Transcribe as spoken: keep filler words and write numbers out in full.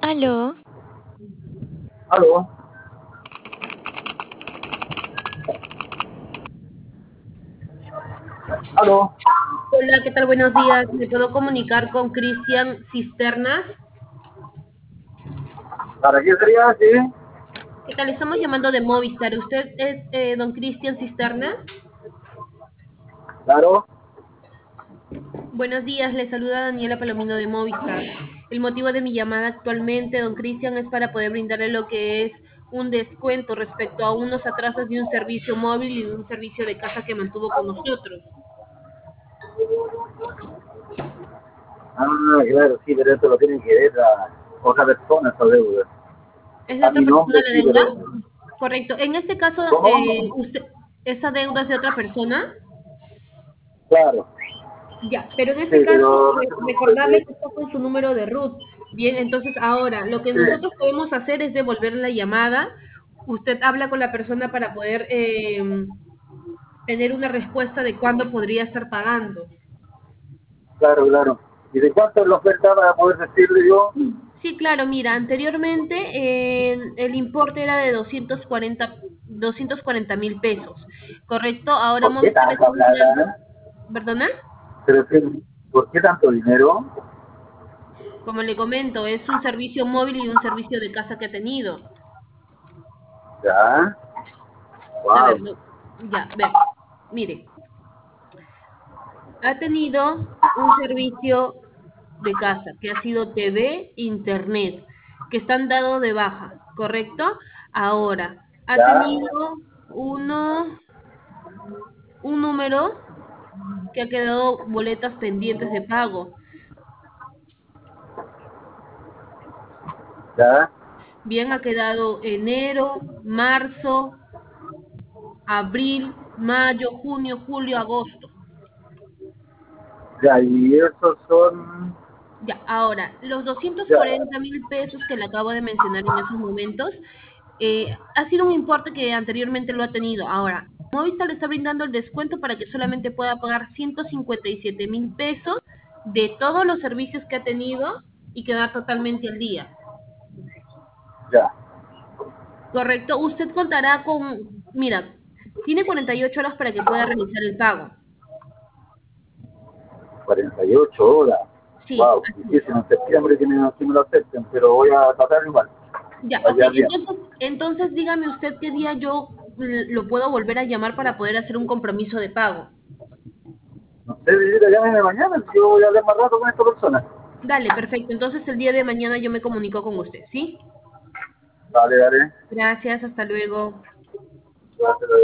Aló, Aló, aló, Hola, ¿qué tal? Buenos días. ¿Me puedo comunicar con Cristian Cisternas? ¿para qué sería? Sí, ¿Qué tal? Estamos llamando de Movistar. ¿Usted es eh, don Cristian Cisternas? claro. Buenos días, le saluda Daniela Palomino de Movistar. El motivo de mi llamada actualmente, don Cristian, es para poder brindarle lo que es un descuento respecto a unos atrasos de un servicio móvil y de un servicio de casa que mantuvo con nosotros. Ah, claro, sí, pero eso lo tiene que ver a otra persona, esa deuda. ¿Es de A otra mi persona nombre la sí, deuda? pero... Correcto. En este caso, eh, ¿Cómo? usted, ¿esa deuda es de otra persona? Claro, Ya, pero en sí, este caso, pero no re- sé cómo recordarle decir. que está con su número de root. Bien, entonces ahora lo que Sí, nosotros podemos hacer es devolver la llamada. Usted habla con la persona para poder eh, tener una respuesta de cuándo podría estar pagando. claro, claro. ¿Y de cuánto es la oferta para poder decirle yo? Sí, claro, mira, anteriormente eh, el importe era de doscientos cuarenta doscientos cuarenta mil pesos, ¿correcto? Ahora ¿Por qué Movistar está tanta brindando, plata? ¿perdona? Pero sí, ¿por qué tanto dinero? Como le comento, es un servicio móvil y un servicio de casa que ha tenido. Ya, A ver, wow, no, ya, ver, mire, ha tenido un servicio de casa que ha sido T V, internet, que están dado de baja, ¿correcto? Ahora, ha ya, tenido uno, un número que ha quedado boletas pendientes de pago. ya, Bien, ha quedado enero, marzo, abril, mayo, junio, julio, agosto. ya, y esos son... Ya, ahora, los doscientos Ya, cuarenta mil pesos que le acabo de mencionar en esos momentos, eh, ha sido un importe que anteriormente lo ha tenido. Ahora, Movistar le está brindando el descuento para que solamente pueda pagar ciento cincuenta y siete mil pesos de todos los servicios que ha tenido y quedar totalmente al día. ya, ¿Correcto? Usted contará con, mira, tiene cuarenta y ocho horas para que pueda realizar el pago. cuarenta y ocho horas. Sí, Wow, así es. difícil en septiembre que me, que me lo acepten, pero voy a tratar igual. Ya, ok. Allá bien. Entonces, entonces dígame usted qué día yo mm, lo puedo volver a llamar para poder hacer un compromiso de pago. No sé, visita, llámeme mañana, yo voy a hablar más rato con esta persona. Dale, perfecto. Entonces el día de mañana yo me comunico con usted, ¿sí? Dale, dale. Gracias, hasta luego. Gracias.